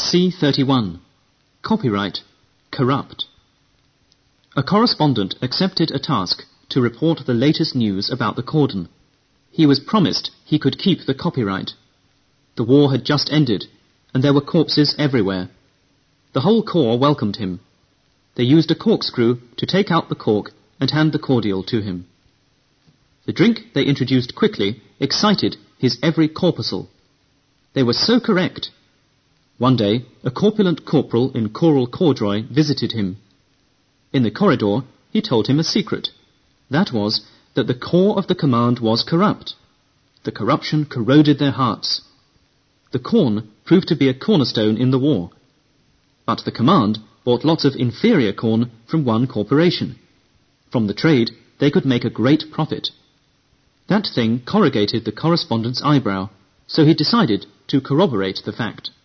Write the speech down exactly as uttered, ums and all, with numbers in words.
C thirty-one. Copyright corrupt. A correspondent accepted a task to report the latest news about the cordon. He was promised he could keep the copyright. The war had just ended, and there were corpses everywhere. The whole corps welcomed him. They used a corkscrew to take out the cork and hand the cordial to him. The drink they introduced quickly excited his every corpuscle. They were so correct. One day, a corpulent corporal in choral corduroy visited him. In the corridor, he told him a secret. That was that the core of the command was corrupt. The corruption corroded their hearts. The corn proved to be a cornerstone in the war. But the command bought lots of inferior corn from one corporation. From the trade, they could make a great profit. That thing corrugated the correspondent's eyebrow, so he decided to corroborate the fact.